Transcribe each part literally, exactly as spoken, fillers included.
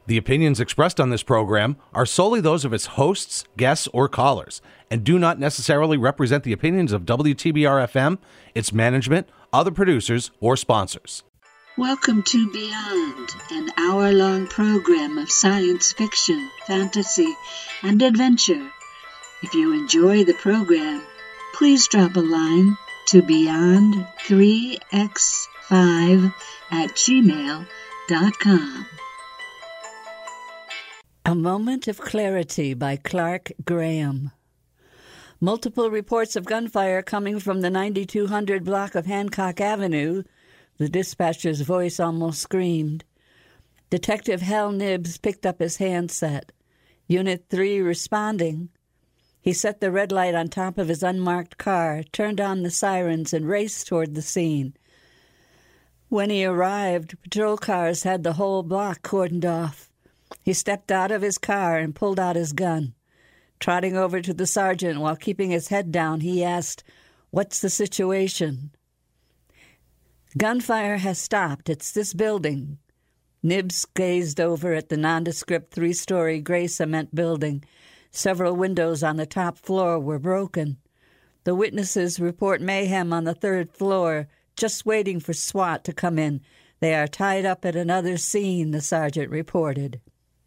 The opinions expressed on this program are solely those of its hosts, guests, or callers, and do not necessarily represent the opinions of W T B R F M, its management, other producers, or sponsors. Welcome to Beyond, an hour-long program of science fiction, fantasy, and adventure. If you enjoy the program, please drop a line to beyond three x five at gmail dot com. A Moment of Clarity by Clark Graham. Multiple reports of gunfire coming from the ninety-two hundred block of Hancock Avenue, the dispatcher's voice almost screamed. Detective Hal Nibbs picked up his handset. Unit three responding. He set the red light on top of his unmarked car, turned on the sirens, and raced toward the scene. When he arrived, patrol cars had the whole block cordoned off. He stepped out of his car and pulled out his gun. Trotting over to the sergeant while keeping his head down, he asked, "What's the situation?" "Gunfire has stopped. It's this building." Nibbs gazed over at the nondescript three-story gray cement building. Several windows on the top floor were broken. The witnesses report mayhem on the third floor, just waiting for SWAT to come in. They are tied up at another scene, the sergeant reported.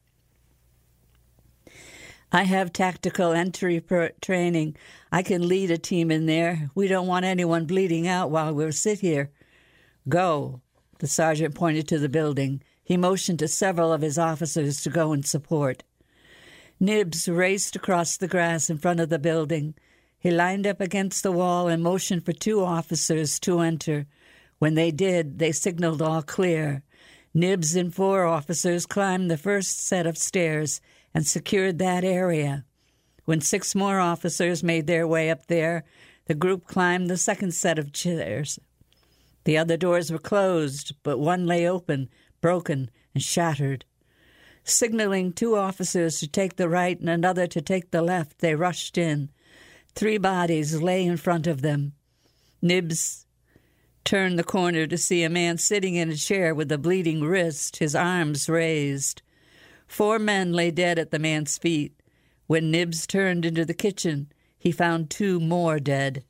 "I have tactical entry per- training. I can lead a team in there. We don't want anyone bleeding out while we sit here." "Go." The sergeant pointed to the building. He motioned to several of his officers to go in support. Nibbs raced across the grass in front of the building. He lined up against the wall and motioned for two officers to enter. When they did, they signaled all clear. Nibbs and four officers climbed the first set of stairs and secured that area. When six more officers made their way up there, the group climbed the second set of stairs. The other doors were closed, but one lay open, broken, and shattered. Signaling two officers to take the right and another to take the left, they rushed in. Three bodies lay in front of them. Nibbs turned the corner to see a man sitting in a chair with a bleeding wrist, his arms raised. Four men lay dead at the man's feet. When Nibbs turned into the kitchen, he found two more dead.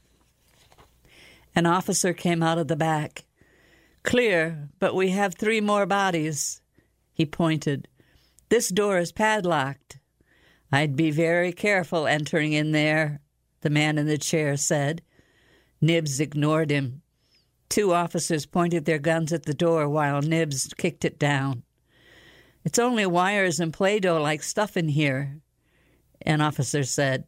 An officer came out of the back. "Clear, but we have three more bodies." He pointed. "This door is padlocked." "I'd be very careful entering in there," the man in the chair said. Nibbs ignored him. Two officers pointed their guns at the door while Nibbs kicked it down. "It's only wires and Play-Doh-like stuff in here," an officer said.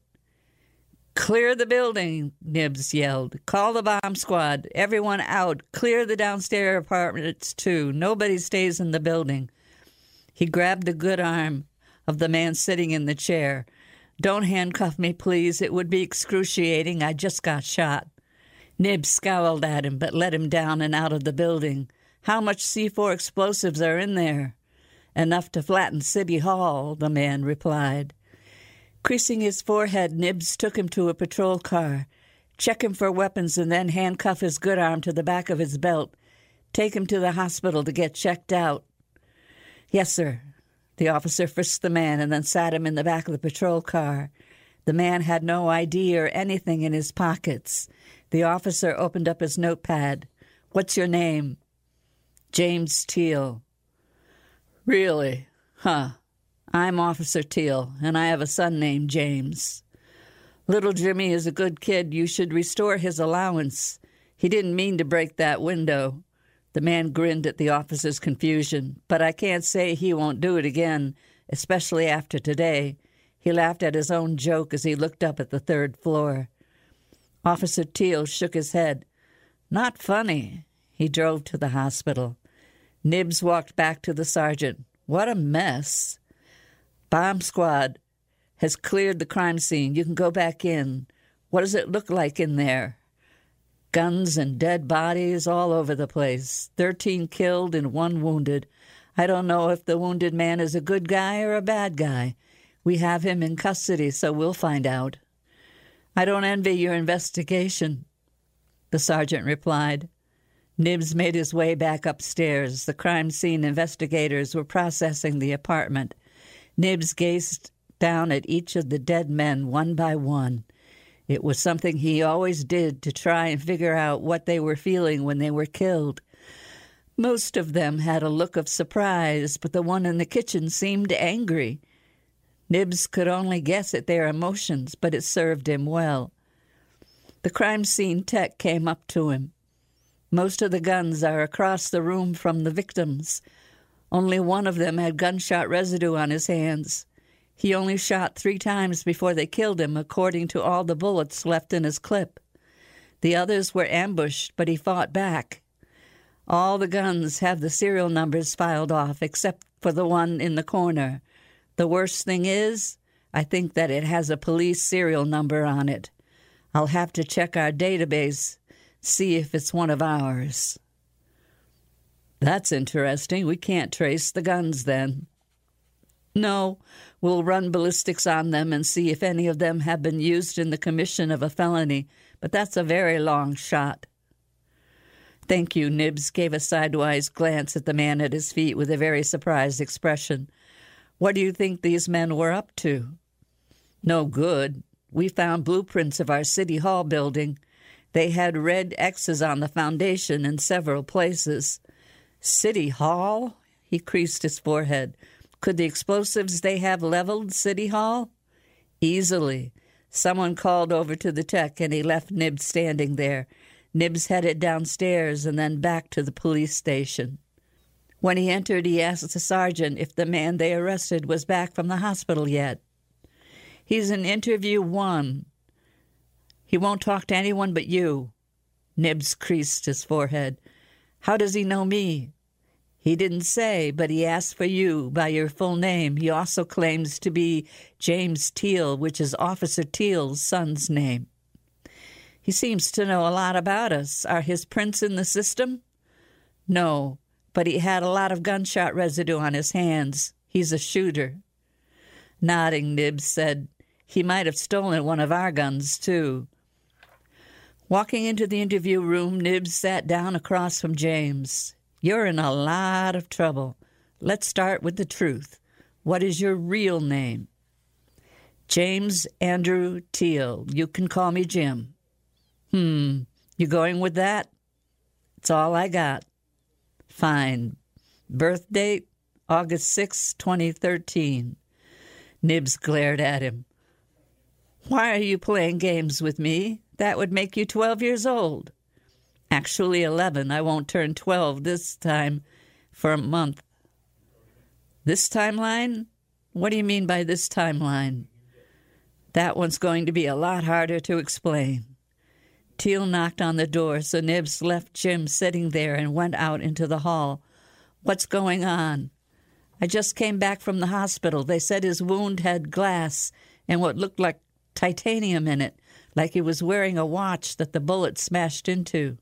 "Clear the building," Nibbs yelled. "Call the bomb squad. Everyone out. Clear the downstairs apartments, too. Nobody stays in the building." He grabbed the good arm of the man sitting in the chair. "Don't handcuff me, please. It would be excruciating. I just got shot." Nibbs scowled at him, but let him down and out of the building. "How much C four explosives are in there?" "Enough to flatten City Hall," the man replied. Creasing his forehead, Nibbs took him to a patrol car. "Check him for weapons and then handcuff his good arm to the back of his belt. Take him to the hospital to get checked out." "Yes, sir." The officer frisked the man and then sat him in the back of the patrol car. The man had no I D or anything in his pockets. The officer opened up his notepad. "What's your name?" "James Teal." "Really? Huh. I'm Officer Teal, and I have a son named James. Little Jimmy is a good kid. You should restore his allowance. He didn't mean to break that window." The man grinned at the officer's confusion. "But I can't say he won't do it again, especially after today." He laughed at his own joke as he looked up at the third floor. Officer Teal shook his head. "Not funny." He drove to the hospital. Nibbs walked back to the sergeant. "What a mess." "Bomb squad has cleared the crime scene. You can go back in. What does it look like in there?" "Guns and dead bodies all over the place. Thirteen killed and one wounded. I don't know if the wounded man is a good guy or a bad guy. We have him in custody, so we'll find out." "I don't envy your investigation," the sergeant replied. Nibs made his way back upstairs. The crime scene investigators were processing the apartment. Nibs gazed down at each of the dead men one by one. It was something he always did to try and figure out what they were feeling when they were killed. Most of them had a look of surprise, but the one in the kitchen seemed angry. Nibs could only guess at their emotions, but it served him well. The crime scene tech came up to him. Most of the guns are across the room from the victims. Only one of them had gunshot residue on his hands. He only shot three times before they killed him, according to all the bullets left in his clip. The others were ambushed, but he fought back. All the guns have the serial numbers filed off, except for the one in the corner. The worst thing is, I think that it has a police serial number on it. I'll have to check our database, see if it's one of ours. That's interesting. We can't trace the guns then. No, we'll run ballistics on them and see if any of them have been used in the commission of a felony, but that's a very long shot. Thank you, Nibs gave a sidewise glance at the man at his feet with a very surprised expression. What do you think these men were up to? No good. We found blueprints of our City Hall building. They had red X's on the foundation in several places. City Hall? He creased his forehead. Could the explosives they have leveled City Hall? Easily. Someone called over to the tech, and he left Nibs standing there. Nibs headed downstairs and then back to the police station. When he entered, he asked the sergeant if the man they arrested was back from the hospital yet. He's in interview one. He won't talk to anyone but you. Nibs creased his forehead. How does he know me? He didn't say, but he asked for you by your full name. He also claims to be James Teal, which is Officer Teal's son's name. He seems to know a lot about us. Are his prints in the system? No, but he had a lot of gunshot residue on his hands. He's a shooter. Nodding, Nibs said, he might have stolen one of our guns, too. Walking into the interview room, Nibs sat down across from James. You're in a lot of trouble. Let's start with the truth. What is your real name? James Andrew Teal. You can call me Jim. Hmm, you going with that? It's all I got. Fine. Birth date, August sixth, twenty thirteen. Nibs glared at him. Why are you playing games with me? That would make you twelve years old. Actually eleven. I won't turn twelve this time for a month. This timeline? What do you mean by this timeline? That one's going to be a lot harder to explain. Teal knocked on the door, so Nibs left Jim sitting there and went out into the hall. What's going on? I just came back from the hospital. They said his wound had glass and what looked like titanium in it, like he was wearing a watch that the bullet smashed into.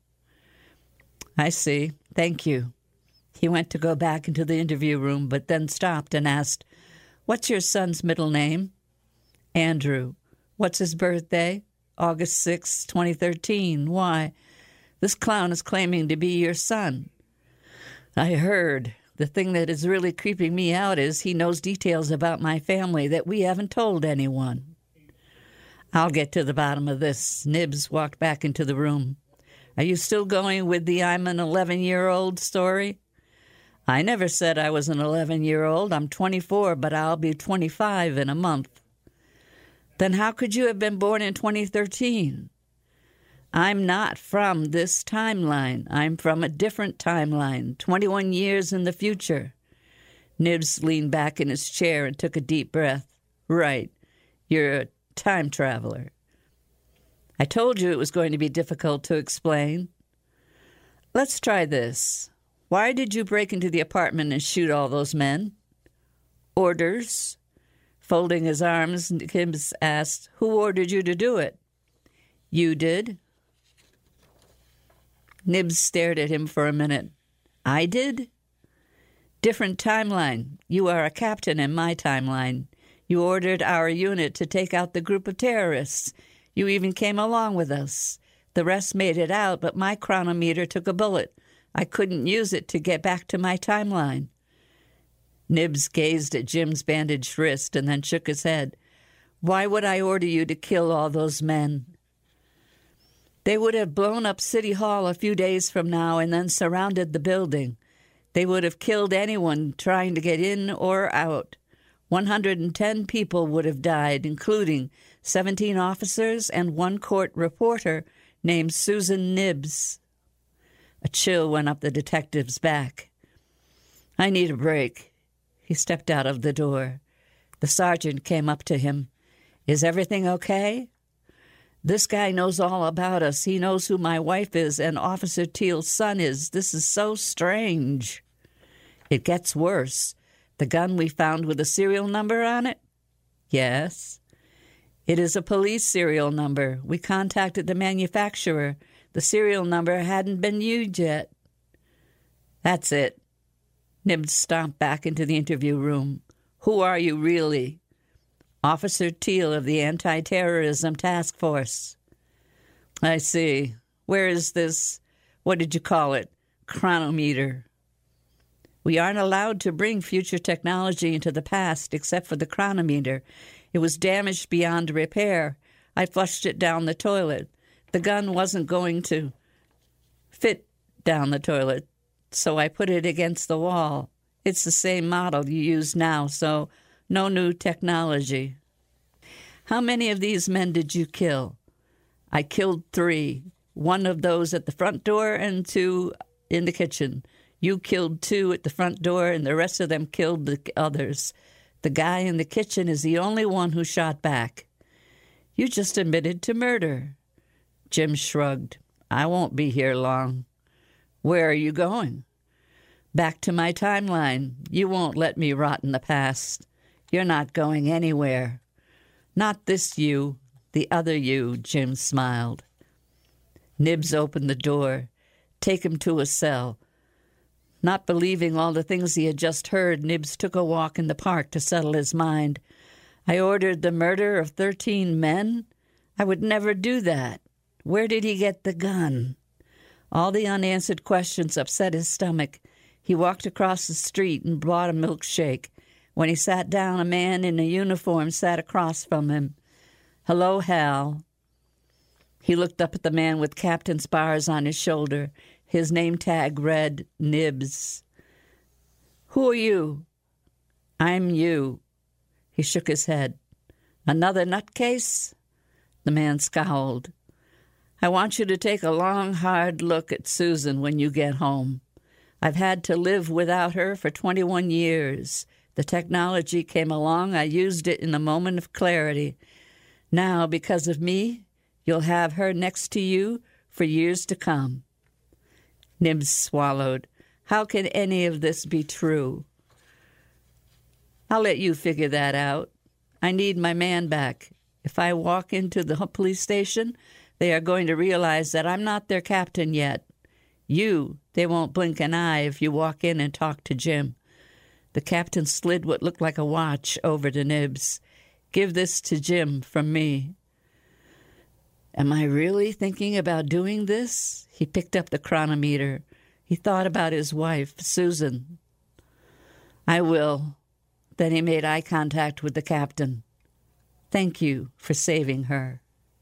I see. Thank you. He went to go back into the interview room, but then stopped and asked, What's your son's middle name? Andrew. What's his birthday? August sixth, twenty thirteen. Why? This clown is claiming to be your son. I heard. The thing that is really creeping me out is he knows details about my family that we haven't told anyone. I'll get to the bottom of this. Nibs walked back into the room. Are you still going with the I'm an eleven-year-old story? I never said I was an eleven-year-old. I'm twenty-four, but I'll be twenty-five in a month. Then how could you have been born in twenty thirteen? I'm not from this timeline. I'm from a different timeline, twenty-one years in the future. Nibs leaned back in his chair and took a deep breath. Right. You're a time traveler. I told you it was going to be difficult to explain. Let's try this. Why did you break into the apartment and shoot all those men? Orders. Folding his arms, Nibs asked, Who ordered you to do it? You did. Nibs stared at him for a minute. I did? Different timeline. You are a captain in my timeline. You ordered our unit to take out the group of terrorists. You even came along with us. The rest made it out, but my chronometer took a bullet. I couldn't use it to get back to my timeline. Nibs gazed at Jim's bandaged wrist and then shook his head. Why would I order you to kill all those men? They would have blown up City Hall a few days from now and then surrounded the building. They would have killed anyone trying to get in or out. one hundred ten people would have died, including seventeen officers and one court reporter named Susan Nibs. A chill went up the detective's back. I need a break. He stepped out of the door. The sergeant came up to him. Is everything okay? This guy knows all about us. He knows who my wife is and Officer Teal's son is. This is so strange. It gets worse. The gun we found with a serial number on it? Yes. It is a police serial number. We contacted the manufacturer. The serial number hadn't been used yet. That's it. Nibs stomped back into the interview room. Who are you really? Officer Teal of the Anti-Terrorism Task Force. I see. Where is this, what did you call it, chronometer? We aren't allowed to bring future technology into the past except for the chronometer. It was damaged beyond repair. I flushed it down the toilet. The gun wasn't going to fit down the toilet, so I put it against the wall. It's the same model you use now, so no new technology. How many of these men did you kill? I killed three. One of those at the front door and two in the kitchen. You killed two at the front door, and the rest of them killed the others. The guy in the kitchen is the only one who shot back. You just admitted to murder. Jim shrugged. I won't be here long. Where are you going? Back to my timeline. You won't let me rot in the past. You're not going anywhere. Not this you, the other you, Jim smiled. Nibs opened the door. Take him to a cell. Not believing all the things he had just heard, Nibs took a walk in the park to settle his mind. I ordered the murder of thirteen men? I would never do that. Where did he get the gun? All the unanswered questions upset his stomach. He walked across the street and bought a milkshake. When he sat down, a man in a uniform sat across from him. Hello, Hal. He looked up at the man with captain's bars on his shoulder. His name tag read Nibs. Who are you? I'm you. He shook his head. Another nutcase? The man scowled. I want you to take a long, hard look at Susan when you get home. I've had to live without her for twenty-one years. The technology came along. I used it in a moment of clarity. Now, because of me, you'll have her next to you for years to come. Nibs swallowed. How can any of this be true? I'll let you figure that out. I need my man back. If I walk into the police station, they are going to realize that I'm not their captain yet. You, they won't blink an eye if you walk in and talk to Jim. The captain slid what looked like a watch over to Nibs. Give this to Jim from me. Am I really thinking about doing this? He picked up the chronometer. He thought about his wife, Susan. I will. Then he made eye contact with the captain. Thank you for saving her.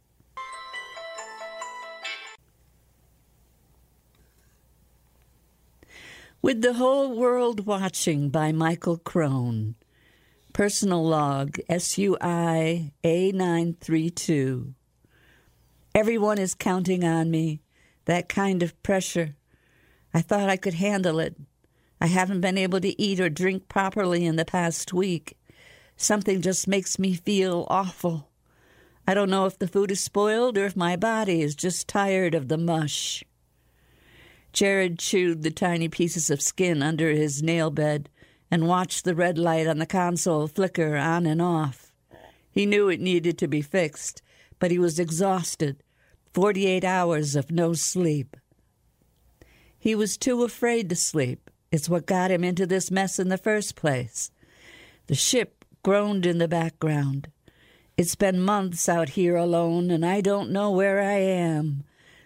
With the Whole World Watching by Michael Crone. Personal log, S U I A nine three two. Everyone is counting on me. That kind of pressure. I thought I could handle it. I haven't been able to eat or drink properly in the past week. Something just makes me feel awful. I don't know if the food is spoiled or if my body is just tired of the mush. Jared chewed the tiny pieces of skin under his nail bed and watched the red light on the console flicker on and off. He knew it needed to be fixed, but he was exhausted. Forty-eight hours of no sleep. He was too afraid to sleep. It's what got him into this mess in the first place. The ship groaned in the background. It's been months out here alone, and I don't know where I am.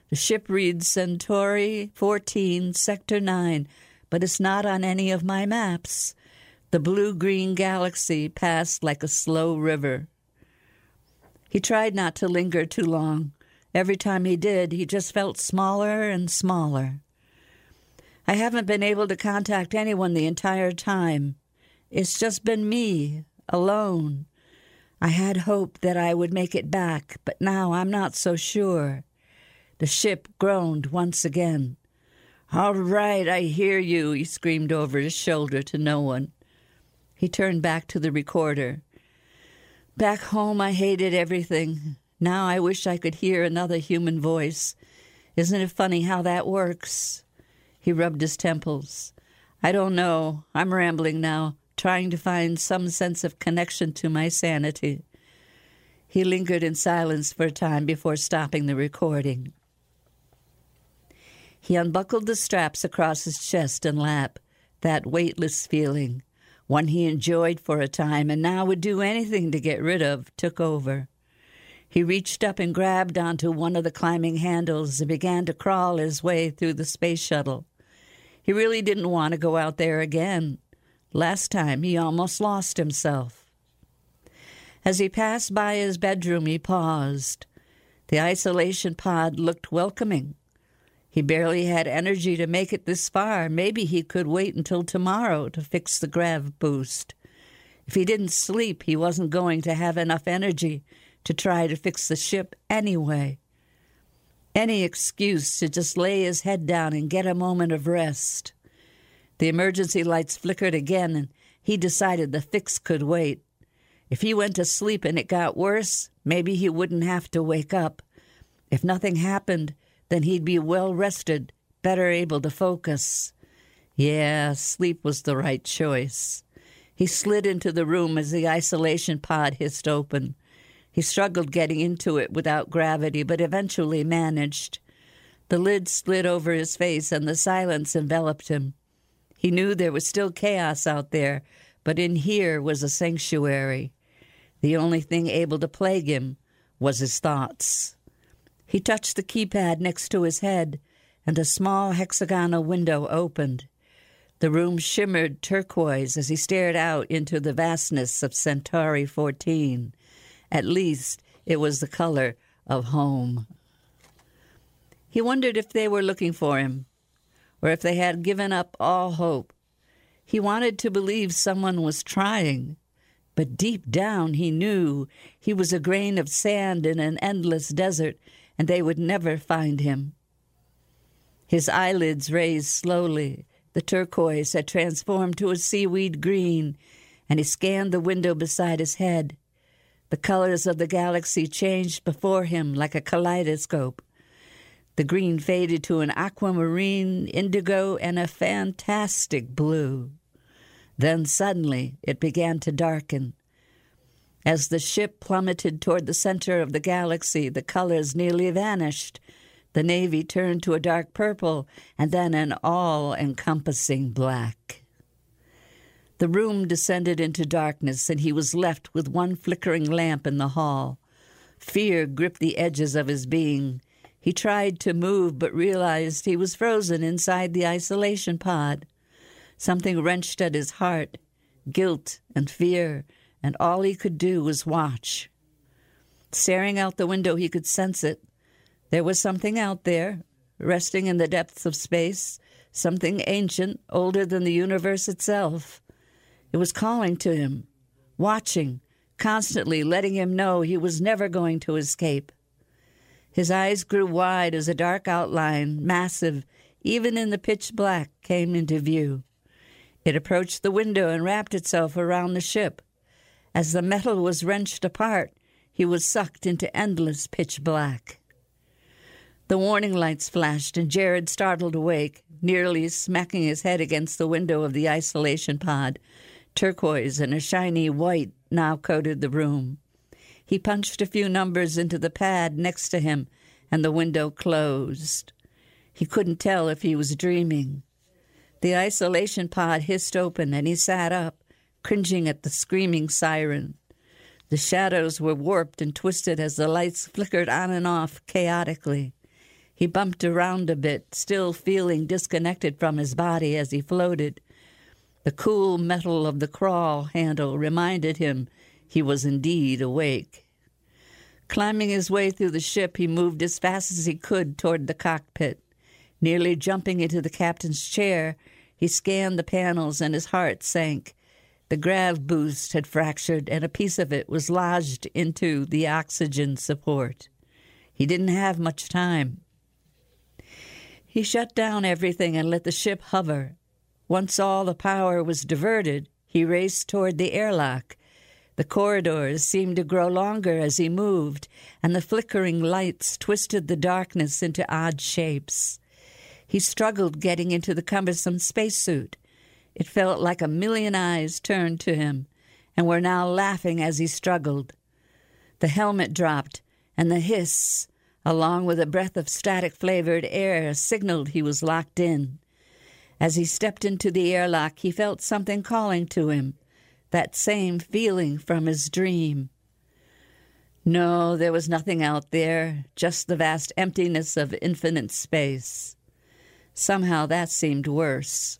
The ship reads Centauri fourteen, Sector nine, but it's not on any of my maps. The blue-green galaxy passed like a slow river. He tried not to linger too long. Every time he did, he just felt smaller and smaller. I haven't been able to contact anyone the entire time. It's just been me, alone. I had hoped that I would make it back, but now I'm not so sure. The ship groaned once again. "All right, I hear you," he screamed over his shoulder to no one. He turned back to the recorder. "Back home, I hated everything. Now I wish I could hear another human voice. Isn't it funny how that works?" He rubbed his temples. "I don't know. I'm rambling now, trying to find some sense of connection to my sanity." He lingered in silence for a time before stopping the recording. He unbuckled the straps across his chest and lap, that weightless feeling, one he enjoyed for a time and now would do anything to get rid of, took over. He reached up and grabbed onto one of the climbing handles and began to crawl his way through the space shuttle. He really didn't want to go out there again. Last time he almost lost himself. As he passed by his bedroom, he paused. The isolation pod looked welcoming. He barely had energy to make it this far. Maybe he could wait until tomorrow to fix the grav boost. If he didn't sleep, he wasn't going to have enough energy to try to fix the ship anyway. Any excuse to just lay his head down and get a moment of rest. The emergency lights flickered again, and he decided the fix could wait. If he went to sleep and it got worse, maybe he wouldn't have to wake up. If nothing happened, then he'd be well rested, better able to focus. Yeah, sleep was the right choice. He slid into the room as the isolation pod hissed open. He struggled getting into it without gravity, but eventually managed. The lid slid over his face, and the silence enveloped him. He knew there was still chaos out there, but in here was a sanctuary. The only thing able to plague him was his thoughts. He touched the keypad next to his head, and a small hexagonal window opened. The room shimmered turquoise as he stared out into the vastness of Centauri fourteen. At least it was the color of home. He wondered if they were looking for him, or if they had given up all hope. He wanted to believe someone was trying, but deep down he knew he was a grain of sand in an endless desert, and they would never find him. His eyelids raised slowly. The turquoise had transformed to a seaweed green, and he scanned the window beside his head. The colors of the galaxy changed before him like a kaleidoscope. The green faded to an aquamarine, indigo, and a fantastic blue. Then suddenly it began to darken. As the ship plummeted toward the center of the galaxy, the colors nearly vanished. The navy turned to a dark purple, and then an all-encompassing black. The room descended into darkness, and he was left with one flickering lamp in the hall. Fear gripped the edges of his being. He tried to move, but realized he was frozen inside the isolation pod. Something wrenched at his heart, guilt and fear, and all he could do was watch. Staring out the window, he could sense it. There was something out there, resting in the depths of space, something ancient, older than the universe itself. It was calling to him, watching, constantly letting him know he was never going to escape. His eyes grew wide as a dark outline, massive, even in the pitch black, came into view. It approached the window and wrapped itself around the ship. As the metal was wrenched apart, he was sucked into endless pitch black. The warning lights flashed, and Jared startled awake, nearly smacking his head against the window of the isolation pod. Turquoise and a shiny white now coated the room. He punched a few numbers into the pad next to him, and the window closed. He couldn't tell if he was dreaming. The isolation pod hissed open, and he sat up, cringing at the screaming siren. The shadows were warped and twisted as the lights flickered on and off chaotically. He bumped around a bit, still feeling disconnected from his body as he floated. The cool metal of the crawl handle reminded him he was indeed awake. Climbing his way through the ship, he moved as fast as he could toward the cockpit. Nearly jumping into the captain's chair, he scanned the panels and his heart sank. The grav boost had fractured, and a piece of it was lodged into the oxygen support. He didn't have much time. He shut down everything and let the ship hover. Once all the power was diverted, he raced toward the airlock. The corridors seemed to grow longer as he moved, and the flickering lights twisted the darkness into odd shapes. He struggled getting into the cumbersome spacesuit. It felt like a million eyes turned to him, and were now laughing as he struggled. The helmet dropped, and the hiss, along with a breath of static-flavored air, signaled he was locked in. As he stepped into the airlock, he felt something calling to him, that same feeling from his dream. No, there was nothing out there, just the vast emptiness of infinite space. Somehow that seemed worse.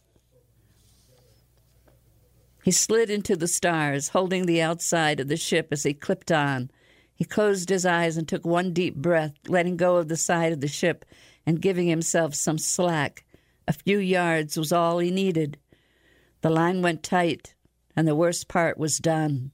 He slid into the stars, holding the outside of the ship as he clipped on. He closed his eyes and took one deep breath, letting go of the side of the ship and giving himself some slack. A few yards was all he needed. The line went tight, and the worst part was done.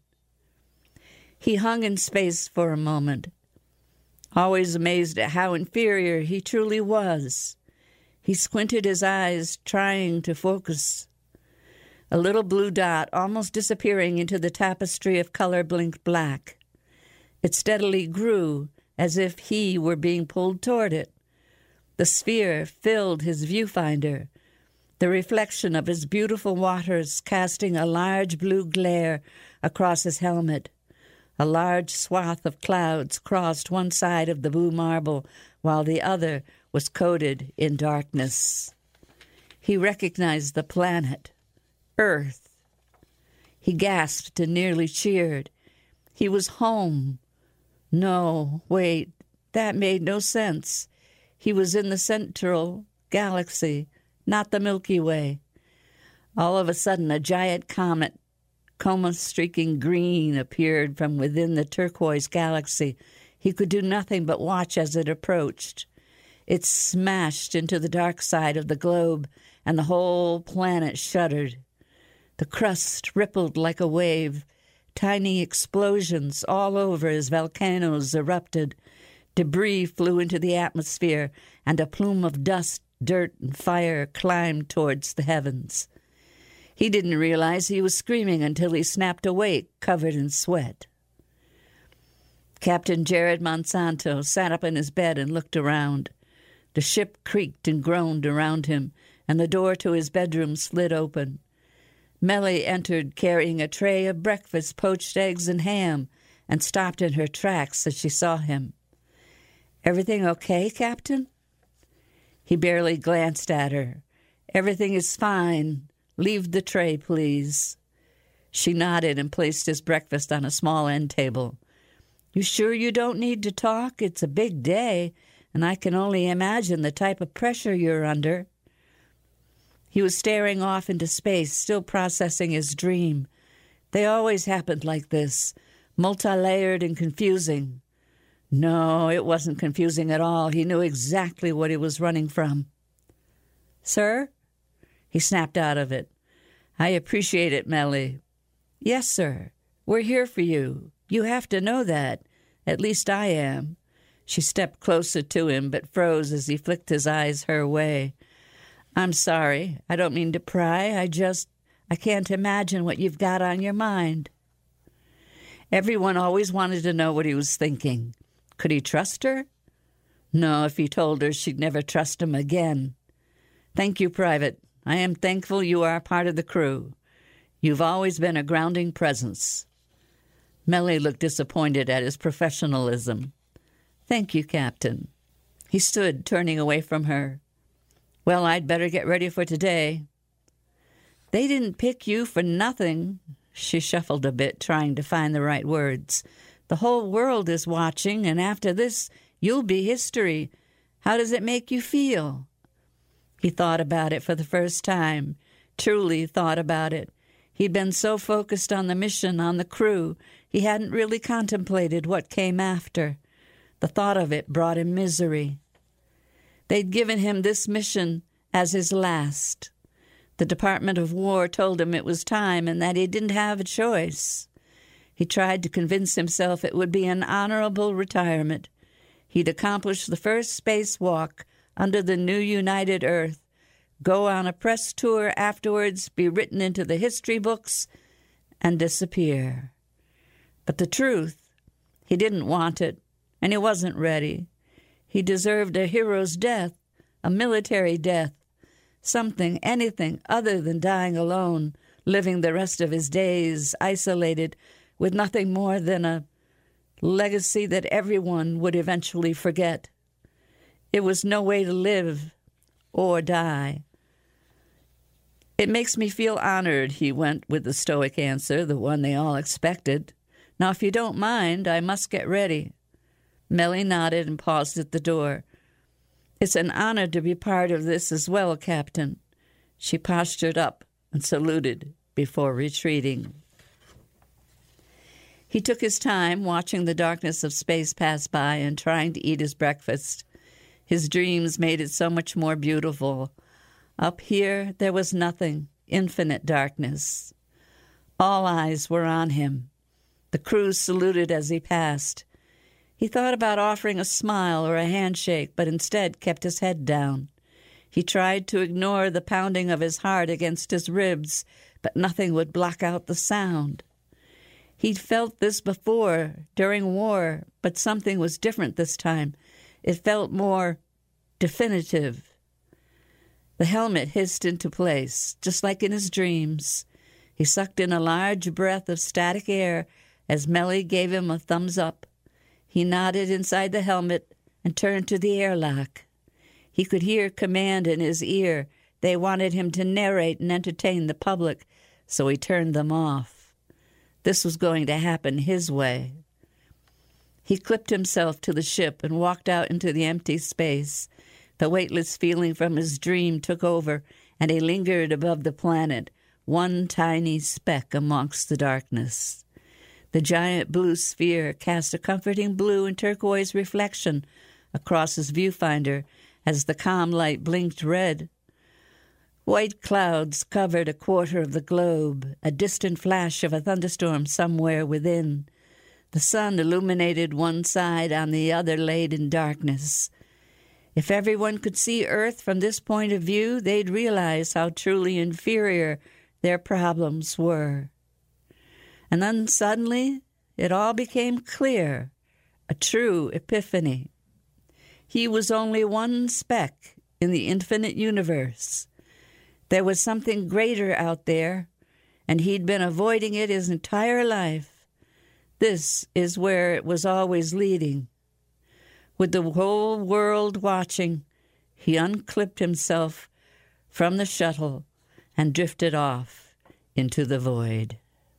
He hung in space for a moment, always amazed at how inferior he truly was. He squinted his eyes, trying to focus. A little blue dot almost disappearing into the tapestry of color blinked black. It steadily grew, as if he were being pulled toward it. The sphere filled his viewfinder, the reflection of his beautiful waters casting a large blue glare across his helmet. A large swath of clouds crossed one side of the blue marble, while the other was coated in darkness. He recognized the planet, Earth. He gasped and nearly cheered. He was home. No, wait, that made no sense. He was in the central galaxy, not the Milky Way. All of a sudden, a giant comet, coma-streaking green, appeared from within the turquoise galaxy. He could do nothing but watch as it approached. It smashed into the dark side of the globe, and the whole planet shuddered. The crust rippled like a wave. Tiny explosions all over as volcanoes erupted. Debris flew into the atmosphere, and a plume of dust, dirt, and fire climbed towards the heavens. He didn't realize he was screaming until he snapped awake, covered in sweat. Captain Jared Monsanto sat up in his bed and looked around. The ship creaked and groaned around him, and the door to his bedroom slid open. Melly entered carrying a tray of breakfast, poached eggs and ham, and stopped in her tracks as she saw him. "Everything okay, Captain?" He barely glanced at her. "Everything is fine. Leave the tray, please." She nodded and placed his breakfast on a small end table. "You sure you don't need to talk? It's a big day, and I can only imagine the type of pressure you're under." He was staring off into space, still processing his dream. They always happened like this, multi-layered and confusing. No, it wasn't confusing at all. He knew exactly what he was running from. "Sir?" He snapped out of it. "I appreciate it, Melly." "Yes, sir. We're here for you. You have to know that. At least I am." She stepped closer to him, but froze as he flicked his eyes her way. "I'm sorry. I don't mean to pry. I just, I can't imagine what you've got on your mind." Everyone always wanted to know what he was thinking. Could he trust her? No, if he told her, she'd never trust him again. "Thank you, Private. I am thankful you are part of the crew. You've always been a grounding presence." Melly looked disappointed at his professionalism. "Thank you, Captain." He stood, turning away from her. "Well, I'd better get ready for today." "They didn't pick you for nothing." She shuffled a bit, trying to find the right words. "The whole world is watching, and after this, you'll be history. How does it make you feel? He thought about it for the first time, truly thought about it. He'd been so focused on the mission, on the crew, he hadn't really contemplated what came after. The thought of it brought him misery. They'd given him this mission as his last. The Department of War told him it was time and that he didn't have a choice. He tried to convince himself it would be an honorable retirement. He'd accomplish the first spacewalk under the new United Earth, go on a press tour afterwards, be written into the history books, and disappear. But the truth, he didn't want it, and he wasn't ready. He deserved a hero's death, a military death, something, anything other than dying alone, living the rest of his days isolated with nothing more than a legacy that everyone would eventually forget. It was no way to live or die. It makes me feel honored, he went with the stoic answer, the one they all expected. Now, if you don't mind, I must get ready. Melly nodded and paused at the door. It's an honor to be part of this as well, Captain. She postured up and saluted before retreating. He took his time watching the darkness of space pass by and trying to eat his breakfast. His dreams made it so much more beautiful. Up here, there was nothing, infinite darkness. All eyes were on him. The crew saluted as he passed. He thought about offering a smile or a handshake, but instead kept his head down. He tried to ignore the pounding of his heart against his ribs, but nothing would block out the sound. He'd felt this before, during war, but something was different this time. It felt more definitive. The helmet hissed into place, just like in his dreams. He sucked in a large breath of static air as Melly gave him a thumbs up. He nodded inside the helmet and turned to the airlock. He could hear command in his ear. They wanted him to narrate and entertain the public, so he turned them off. This was going to happen his way. He clipped himself to the ship and walked out into the empty space. The weightless feeling from his dream took over, and he lingered above the planet, one tiny speck amongst the darkness. The giant blue sphere cast a comforting blue and turquoise reflection across his viewfinder as the calm light blinked red. White clouds covered a quarter of the globe, a distant flash of a thunderstorm somewhere within. The sun illuminated one side, on the other laid in darkness. If everyone could see Earth from this point of view, they'd realize how truly inferior their problems were. And then suddenly, it all became clear, a true epiphany. He was only one speck in the infinite universe. There was something greater out there, and he'd been avoiding it his entire life. This is where it was always leading. With the whole world watching, he unclipped himself from the shuttle and drifted off into the void.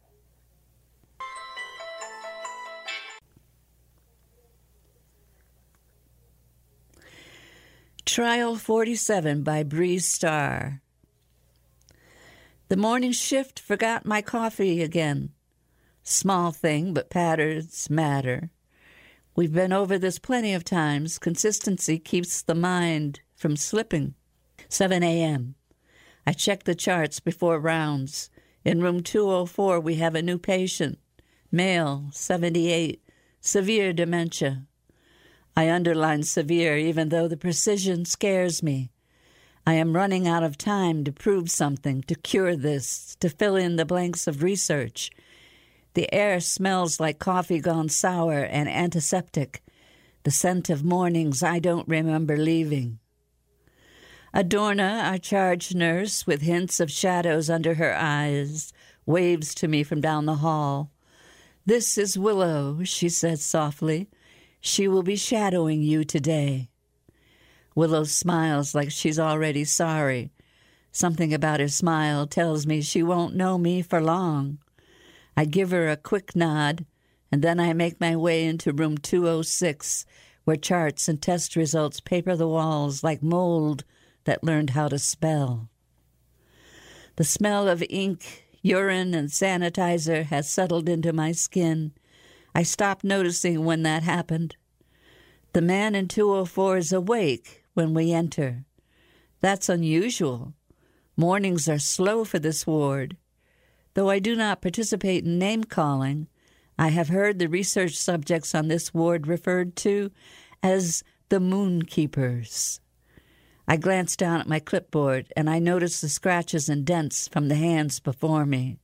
Trial forty-seven by Bree Starr. The morning shift forgot my coffee again. Small thing, but patterns matter. We've been over this plenty of times. Consistency keeps the mind from slipping. seven a.m. I check the charts before rounds. In room two oh four, we have a new patient. Male, seventy-eight, severe dementia. I underline severe, even though the precision scares me. I am running out of time to prove something, to cure this, to fill in the blanks of research. The air smells like coffee gone sour and antiseptic, the scent of mornings I don't remember leaving. Adorna, our charge nurse, with hints of shadows under her eyes, waves to me from down the hall. "This is Willow," she says softly. "She will be shadowing you today." Willow smiles like she's already sorry. Something about her smile tells me she won't know me for long. I give her a quick nod, and then I make my way into room two oh six, where charts and test results paper the walls like mold that learned how to spell. The smell of ink, urine, and sanitizer has settled into my skin. I stopped noticing when that happened. The man in two oh four is awake when we enter. That's unusual. Mornings are slow for this ward. Though I do not participate in name-calling, I have heard the research subjects on this ward referred to as the Moonkeepers. I glanced down at my clipboard, and I noticed the scratches and dents from the hands before me.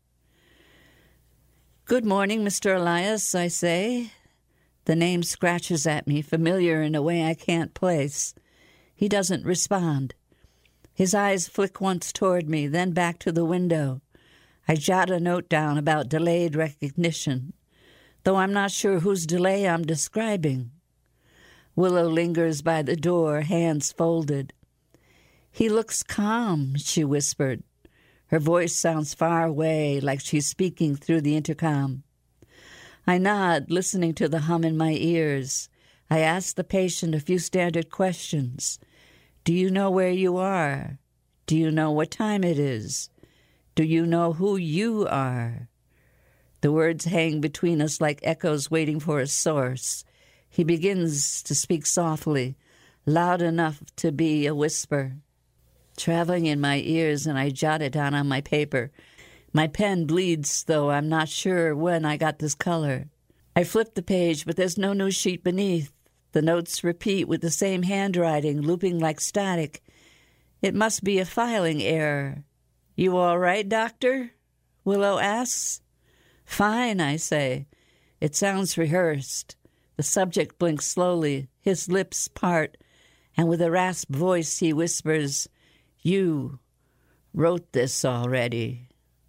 "Good morning, Mister Elias," I say. The name scratches at me, familiar in a way I can't place. He doesn't respond. His eyes flick once toward me, then back to the window. I jot a note down about delayed recognition, though I'm not sure whose delay I'm describing. Willow lingers by the door, hands folded. "He looks calm," she whispered. Her voice sounds far away, like she's speaking through the intercom. I nod, listening to the hum in my ears. I ask the patient a few standard questions. Do you know where you are? Do you know what time it is? Do you know who you are? The words hang between us like echoes waiting for a source. He begins to speak softly, loud enough to be a whisper, traveling in my ears, and I jot it down on my paper. My pen bleeds, though I'm not sure when I got this color. I flip the page, but there's no new sheet beneath. The notes repeat with the same handwriting, looping like static. It must be a filing error. "You all right, doctor?" Willow asks. "Fine," I say. It sounds rehearsed. The subject blinks slowly, his lips part, and with a rasped voice he whispers, "You wrote this already."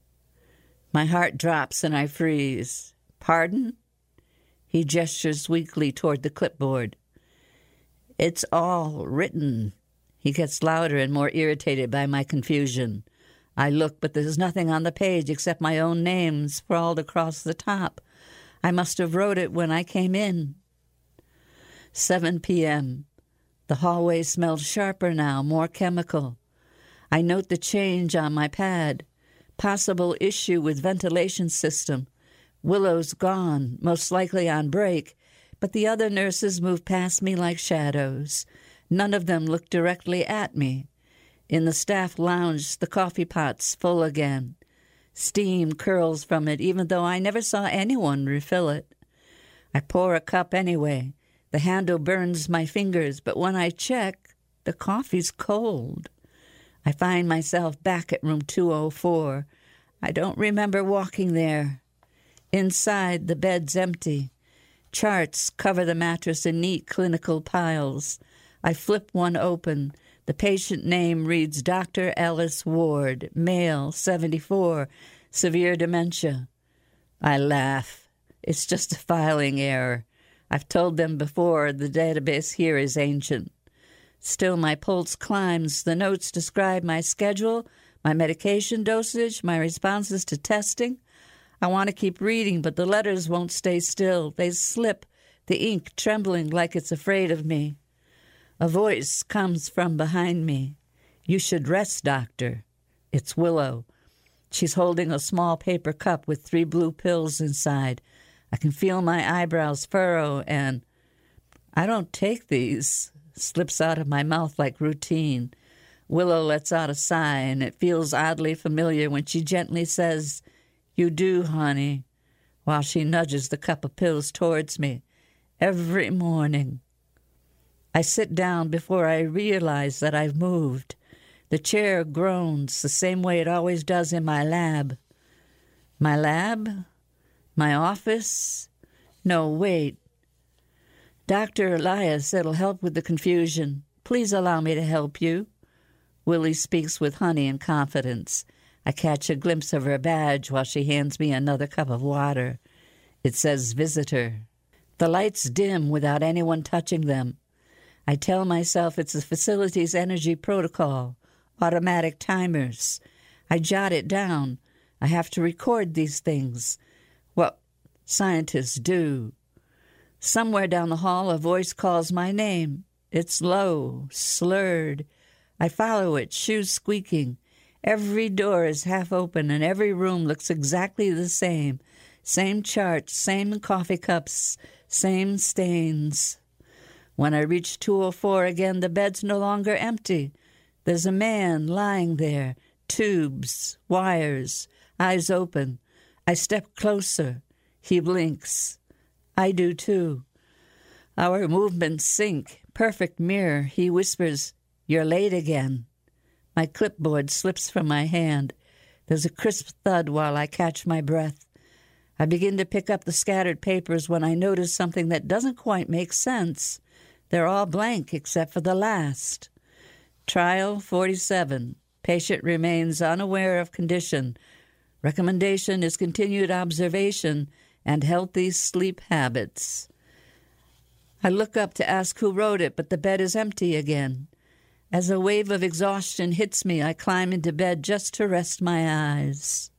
My heart drops and I freeze. "Pardon?" He gestures weakly toward the clipboard. "It's all written." He gets louder and more irritated by my confusion. I look, but there's nothing on the page except my own name sprawled across the top. I must have wrote it when I came in. seven p.m. The hallway smells sharper now, more chemical. I note the change on my pad. Possible issue with ventilation system. Willow's gone, most likely on break, but the other nurses move past me like shadows. None of them look directly at me. In the staff lounge, the coffee pot's full again. Steam curls from it, even though I never saw anyone refill it. I pour a cup anyway. The handle burns my fingers, but when I check, the coffee's cold. I find myself back at room two oh four. I don't remember walking there. Inside, the bed's empty. Charts cover the mattress in neat clinical piles. I flip one open. The patient name reads Doctor Ellis Ward, male, seventy-four, severe dementia. I laugh. It's just a filing error. I've told them before the database here is ancient. Still, my pulse climbs. The notes describe my schedule, my medication dosage, my responses to testing. I want to keep reading, but the letters won't stay still. They slip, the ink trembling like it's afraid of me. A voice comes from behind me. "You should rest, doctor." It's Willow. She's holding a small paper cup with three blue pills inside. I can feel my eyebrows furrow, and "I don't take these," slips out of my mouth like routine. Willow lets out a sigh, and it feels oddly familiar when she gently says, "You do, honey," while she nudges the cup of pills towards me. "Every morning." I sit down before I realize that I've moved. The chair groans the same way it always does in my lab. My lab? My office? No, wait. "Doctor Elias, it'll help with the confusion. Please allow me to help you." Willie speaks with honey and confidence. I catch a glimpse of her badge while she hands me another cup of water. It says visitor. The lights dim without anyone touching them. I tell myself it's the facility's energy protocol, automatic timers. I jot it down. I have to record these things. What scientists do. Somewhere down the hall, a voice calls my name. It's low, slurred. I follow it, shoes squeaking. Every door is half open, and every room looks exactly the same. Same charts, same coffee cups, same stains. When I reach two oh four again, the bed's no longer empty. There's a man lying there, tubes, wires, eyes open. I step closer. He blinks. I do too. Our movements sync. Perfect mirror. He whispers, "You're late again." My clipboard slips from my hand. There's a crisp thud while I catch my breath. I begin to pick up the scattered papers when I notice something that doesn't quite make sense. They're all blank except for the last. Trial forty-seven. Patient remains unaware of condition. Recommendation is continued observation and healthy sleep habits. I look up to ask who wrote it, but the bed is empty again. As a wave of exhaustion hits me, I climb into bed just to rest my eyes.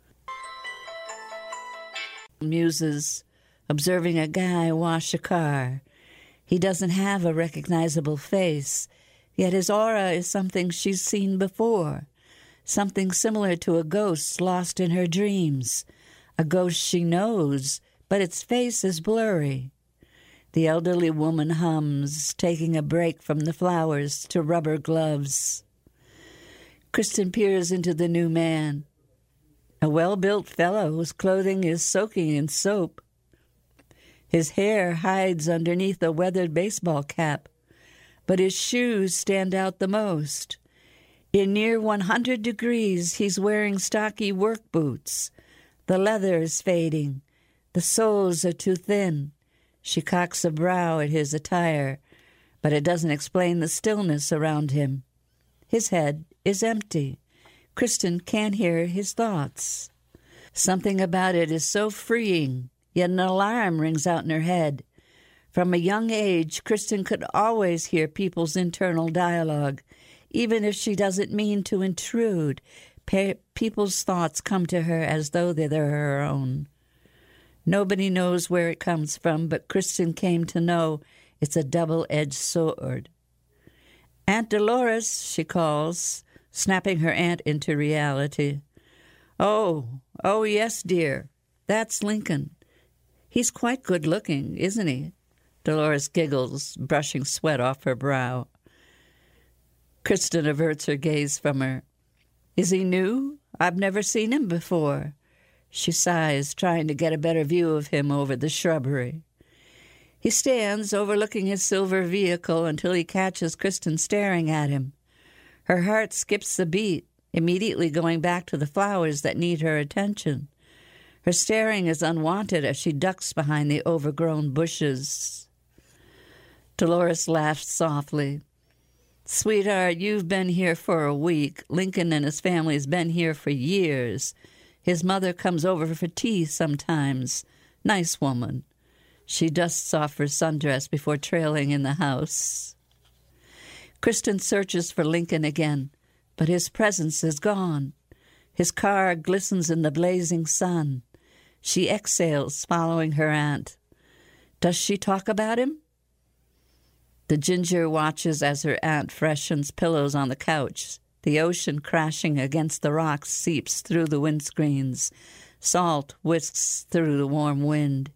Muses, observing a guy wash a car. He doesn't have a recognizable face, yet his aura is something she's seen before, something similar to a ghost lost in her dreams, a ghost she knows, but its face is blurry. The elderly woman hums, taking a break from the flowers to rubber gloves. Kristen peers into the new man, a well-built fellow whose clothing is soaking in soap. His hair hides underneath a weathered baseball cap, but his shoes stand out the most. In near one hundred degrees, he's wearing stocky work boots. The leather is fading. The soles are too thin. She cocks a brow at his attire, but it doesn't explain the stillness around him. His head is empty. Kristen can't hear his thoughts. Something about it is so freeing, yet an alarm rings out in her head. From a young age, Kristen could always hear people's internal dialogue, even if she doesn't mean to intrude. Pa- people's thoughts come to her as though they're her own. Nobody knows where it comes from, but Kristen came to know it's a double-edged sword. "Aunt Dolores," she calls, snapping her aunt into reality. "Oh, oh, yes, dear. That's Lincoln. He's quite good-looking, isn't he?" Dolores giggles, brushing sweat off her brow. Kristen averts her gaze from her. "Is he new? I've never seen him before." She sighs, trying to get a better view of him over the shrubbery. He stands, overlooking his silver vehicle, until he catches Kristen staring at him. Her heart skips a beat, immediately going back to the flowers that need her attention. Her staring is unwanted as she ducks behind the overgrown bushes. Dolores laughs softly. "Sweetheart, you've been here for a week. Lincoln and his family's been here for years. His mother comes over for tea sometimes. Nice woman." She dusts off her sundress before trailing in the house. Kristen searches for Lincoln again, but his presence is gone. His car glistens in the blazing sun. She exhales, following her aunt. Does she talk about him? The ginger watches as her aunt freshens pillows on the couch. The ocean crashing against the rocks seeps through the windscreens. Salt whisks through the warm wind.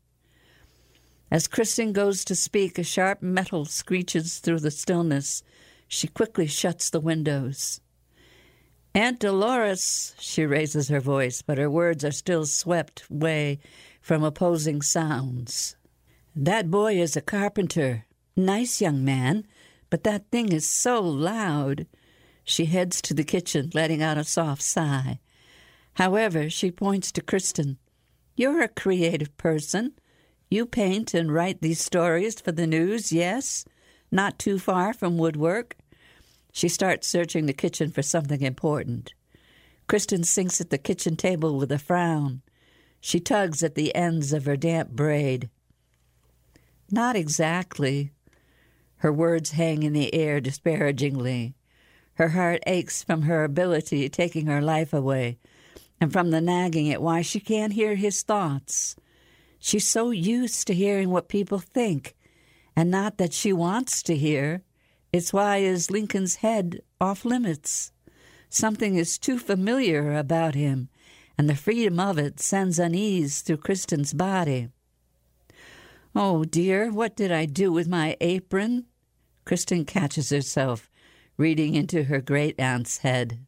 As Kristen goes to speak, a sharp metal screeches through the stillness. She quickly shuts the windows. "Aunt Dolores," she raises her voice, but her words are still swept away from opposing sounds. "That boy is a carpenter. Nice young man, but that thing is so loud." She heads to the kitchen, letting out a soft sigh. However, she points to Kristen. "You're a creative person. You paint and write these stories for the news, yes? Not too far from woodwork." She starts searching the kitchen for something important. Kristen sinks at the kitchen table with a frown. She tugs at the ends of her damp braid. "Not exactly." Her words hang in the air disparagingly. Her heart aches from her ability taking her life away, and from the nagging at why she can't hear his thoughts. She's so used to hearing what people think, and not that she wants to hear. It's why is Lincoln's head off limits? Something is too familiar about him, and the freedom of it sends unease through Kristen's body. Oh, dear, what did I do with my apron? Kristen catches herself, reading into her great-aunt's head.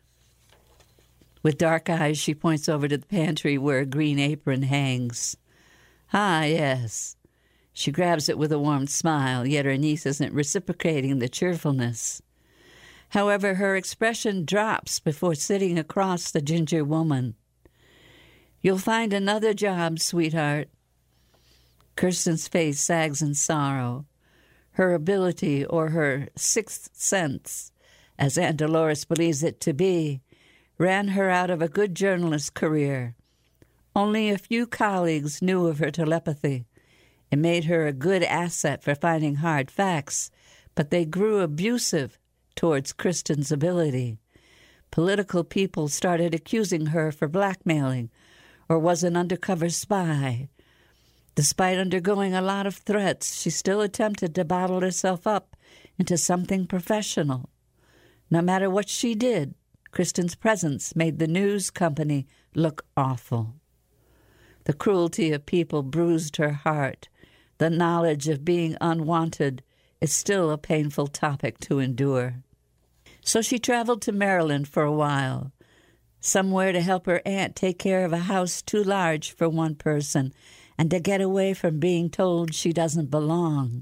With dark eyes, she points over to the pantry where a green apron hangs. Ah, yes. She grabs it with a warm smile, yet her niece isn't reciprocating the cheerfulness. However, her expression drops before sitting across the ginger woman. You'll find another job, sweetheart. Kirsten's face sags in sorrow. Her ability, or her sixth sense, as Aunt Dolores believes it to be, ran her out of a good journalist career. Only a few colleagues knew of her telepathy. It made her a good asset for finding hard facts, but they grew abusive towards Kristen's ability. Political people started accusing her for blackmailing or was an undercover spy. Despite undergoing a lot of threats, she still attempted to bottle herself up into something professional. No matter what she did, Kristen's presence made the news company look awful. The cruelty of people bruised her heart. The knowledge of being unwanted is still a painful topic to endure. So she traveled to Maryland for a while, somewhere to help her aunt take care of a house too large for one person and to get away from being told she doesn't belong.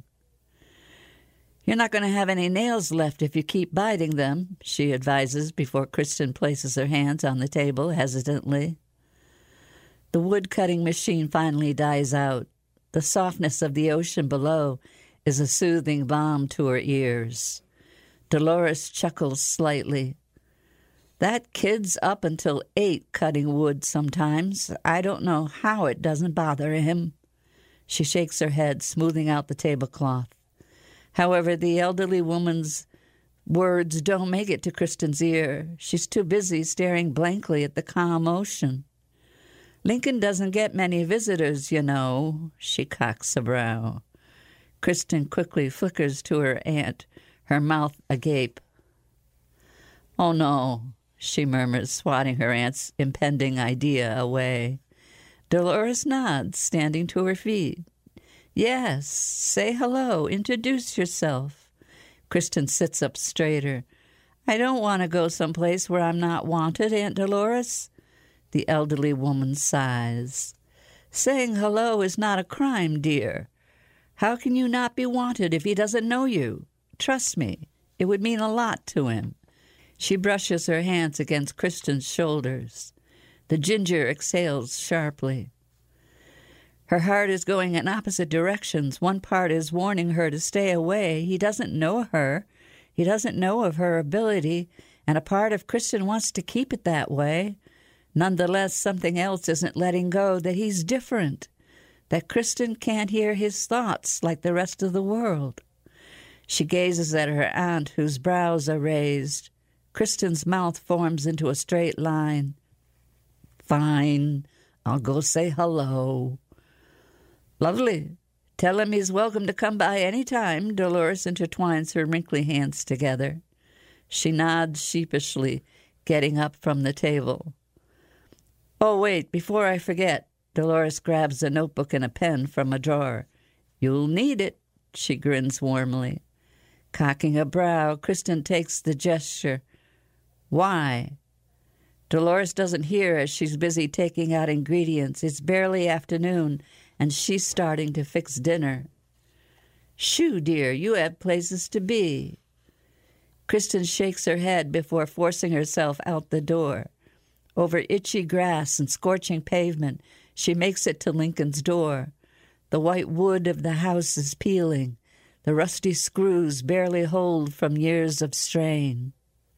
You're not going to have any nails left if you keep biting them, she advises before Kristen places her hands on the table hesitantly. The wood-cutting machine finally dies out. The softness of the ocean below is a soothing balm to her ears. Dolores chuckles slightly. That kid's up until eight cutting wood sometimes. I don't know how it doesn't bother him. She shakes her head, smoothing out the tablecloth. However, the elderly woman's words don't make it to Kristen's ear. She's too busy staring blankly at the calm ocean. Lincoln doesn't get many visitors, you know, she cocks a brow. Kristen quickly flickers to her aunt, her mouth agape. Oh, no, she murmurs, swatting her aunt's impending idea away. Dolores nods, standing to her feet. Yes, say hello, introduce yourself. Kristen sits up straighter. I don't want to go someplace where I'm not wanted, Aunt Dolores. The elderly woman sighs. Saying hello is not a crime, dear. How can you not be wanted if he doesn't know you? Trust me, it would mean a lot to him. She brushes her hands against Kristen's shoulders. The ginger exhales sharply. Her heart is going in opposite directions. One part is warning her to stay away. He doesn't know her. He doesn't know of her ability, and a part of Kristen wants to keep it that way. Nonetheless, something else isn't letting go, that he's different, that Kristen can't hear his thoughts like the rest of the world. She gazes at her aunt, whose brows are raised. Kristen's mouth forms into a straight line. Fine, I'll go say hello. Lovely. Tell him he's welcome to come by any time. Dolores intertwines her wrinkly hands together. She nods sheepishly, getting up from the table. Oh, wait, before I forget. Dolores grabs a notebook and a pen from a drawer. You'll need it, she grins warmly. Cocking a brow, Kristen takes the gesture. Why? Dolores doesn't hear as she's busy taking out ingredients. It's barely afternoon, and she's starting to fix dinner. Shoo, dear, you have places to be. Kristen shakes her head before forcing herself out the door. Over itchy grass and scorching pavement, she makes it to Lincoln's door. The white wood of the house is peeling. The rusty screws barely hold from years of strain.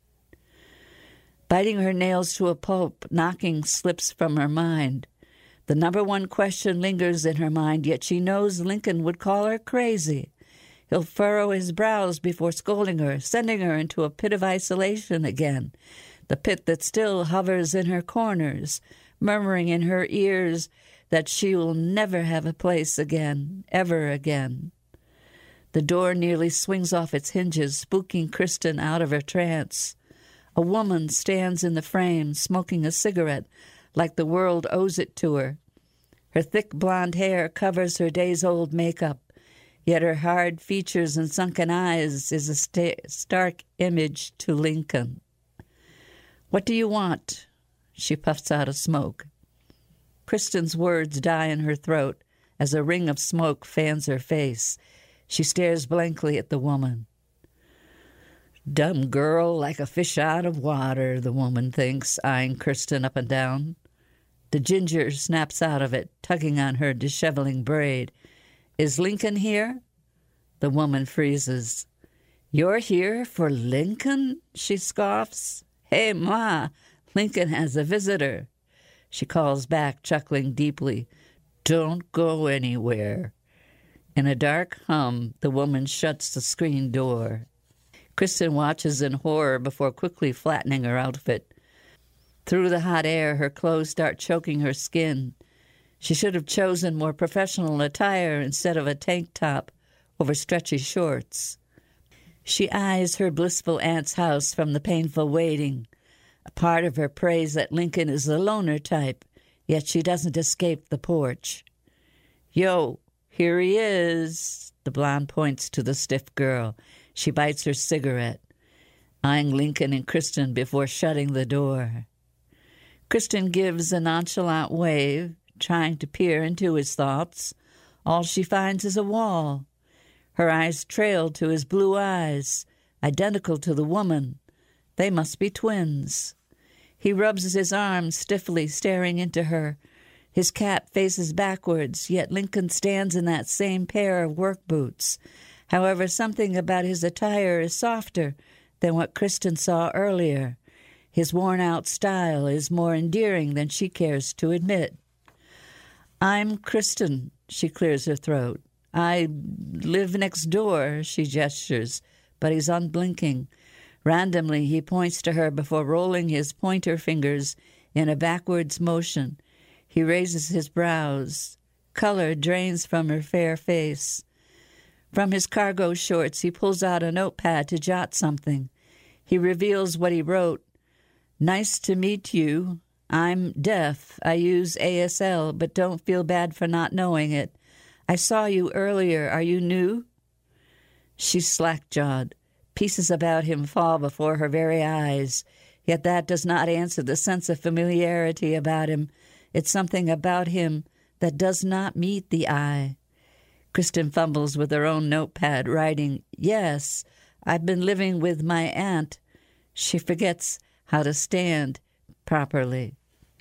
Biting her nails to a pulp, knocking slips from her mind. The number one question lingers in her mind, yet she knows Lincoln would call her crazy. He'll furrow his brows before scolding her, sending her into a pit of isolation again, the pit that still hovers in her corners, murmuring in her ears, that she will never have a place again, ever again. The door nearly swings off its hinges, spooking Kristen out of her trance. A woman stands in the frame, smoking a cigarette, like the world owes it to her. Her thick blonde hair covers her days-old makeup, yet her hard features and sunken eyes is a sta- stark image to Lincoln. "What do you want?" She puffs out a smoke. Kristen's words die in her throat as a ring of smoke fans her face. She stares blankly at the woman. "Dumb girl, like a fish out of water," the woman thinks, eyeing Kristen up and down. The ginger snaps out of it, tugging on her disheveling braid. "Is Lincoln here?" The woman freezes. "You're here for Lincoln?" she scoffs. "Hey, Ma, Lincoln has a visitor." She calls back, chuckling deeply. "Don't go anywhere." In a dark hum, the woman shuts the screen door. Kristen watches in horror before quickly flattening her outfit. Through the hot air, her clothes start choking her skin. She should have chosen more professional attire instead of a tank top over stretchy shorts. She eyes her blissful aunt's house from the painful waiting. A part of her prays that Lincoln is the loner type, yet she doesn't escape the porch. "Yo, here he is." The blonde points to the stiff girl. She bites her cigarette, eyeing Lincoln and Kristen before shutting the door. Kristen gives a nonchalant wave, trying to peer into his thoughts. All she finds is a wall. Her eyes trail to his blue eyes, identical to the woman. They must be twins. He rubs his arm stiffly, staring into her. His cap faces backwards, yet Lincoln stands in that same pair of work boots. However, something about his attire is softer than what Kristen saw earlier. His worn-out style is more endearing than she cares to admit. "I'm Kristen," she clears her throat. "I live next door," she gestures, but he's unblinking. Randomly, he points to her before rolling his pointer fingers in a backwards motion. He raises his brows. Color drains from her fair face. From his cargo shorts, he pulls out a notepad to jot something. He reveals what he wrote. "Nice to meet you. I'm deaf. I use A S L, but don't feel bad for not knowing it. I saw you earlier. Are you new?" She's slack-jawed. Pieces about him fall before her very eyes. Yet that does not answer the sense of familiarity about him. It's something about him that does not meet the eye. Kristen fumbles with her own notepad, writing, "Yes, I've been living with my aunt." She forgets how to stand properly.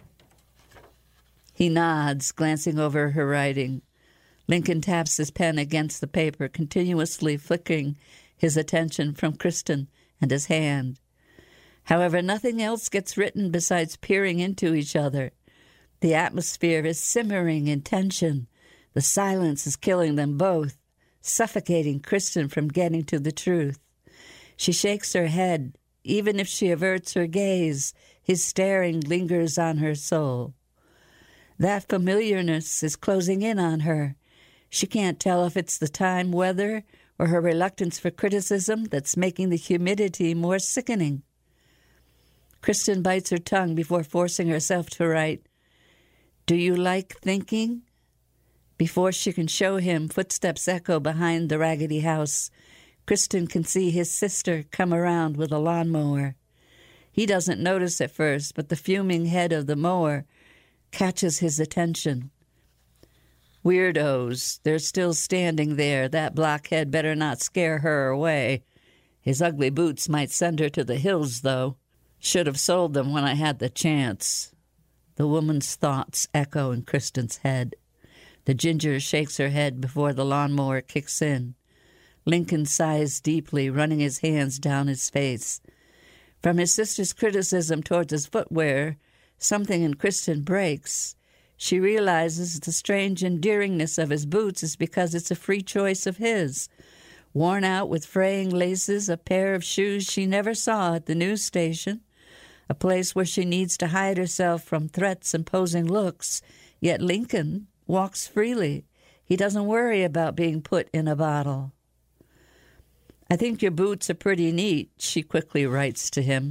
He nods, glancing over her writing. Lincoln taps his pen against the paper, continuously flickering his attention from Kristen and his hand. However, nothing else gets written besides peering into each other. The atmosphere is simmering in tension. The silence is killing them both, suffocating Kristen from getting to the truth. She shakes her head. Even if she averts her gaze, his staring lingers on her soul. That familiarness is closing in on her. She can't tell if it's the time, weather, or her reluctance for criticism that's making the humidity more sickening. Kristen bites her tongue before forcing herself to write, "Do you like thinking?" Before she can show him, footsteps echo behind the raggedy house. Kristen can see his sister come around with a lawnmower. He doesn't notice at first, but the fuming head of the mower catches his attention. Weirdos, they're still standing there. That blockhead better not scare her away. His ugly boots might send her to the hills, though. Should have sold them when I had the chance. The woman's thoughts echo in Kristen's head. The ginger shakes her head before the lawnmower kicks in. Lincoln sighs deeply, running his hands down his face. From his sister's criticism towards his footwear, something in Kristen breaks. She realizes the strange endearingness of his boots is because it's a free choice of his. Worn out with fraying laces, a pair of shoes she never saw at the news station, a place where she needs to hide herself from threats and posing looks, Yet Lincoln walks freely. He doesn't worry about being put in a bottle. I think your boots are pretty neat, she quickly writes to him.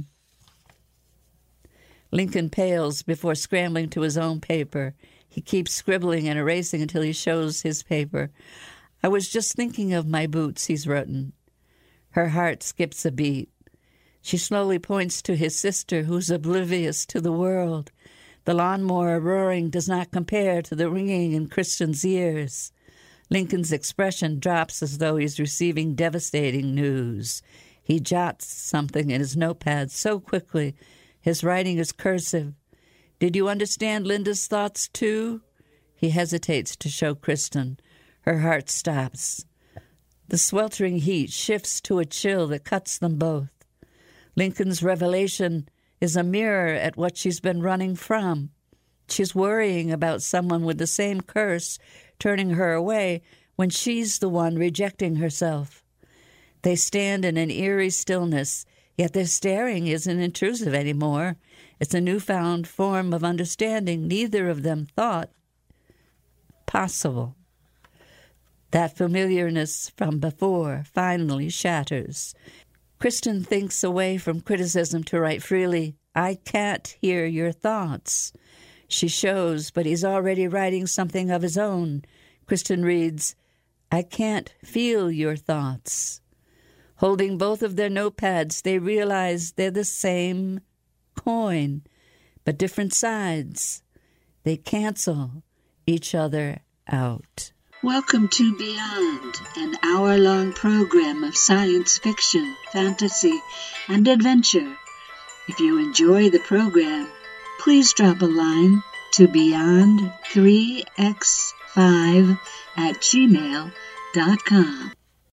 Lincoln pales before scrambling to his own paper. He keeps scribbling and erasing until he shows his paper. I was just thinking of my boots, he's written. Her heart skips a beat. She slowly points to his sister, who's oblivious to the world. The lawnmower roaring does not compare to the ringing in Kristen's ears. Lincoln's expression drops as though he's receiving devastating news. He jots something in his notepad so quickly. His writing is cursive. Did you understand Linda's thoughts, too? He hesitates to show Kristen. Her heart stops. The sweltering heat shifts to a chill that cuts them both. Lincoln's revelation is a mirror at what she's been running from. She's worrying about someone with the same curse turning her away when she's the one rejecting herself. They stand in an eerie stillness, yet their staring isn't intrusive anymore. It's a newfound form of understanding neither of them thought possible. That familiarness from before finally shatters. Kristen thinks away from criticism to write freely, I can't hear your thoughts. She shows, but he's already writing something of his own. Kristen reads, I can't feel your thoughts. Holding both of their notepads, they realize they're the same coin, but different sides. They cancel each other out. Welcome to Beyond, an hour-long program of science fiction, fantasy, and adventure. If you enjoy the program, please drop a line to beyond three x five at gmail dot com.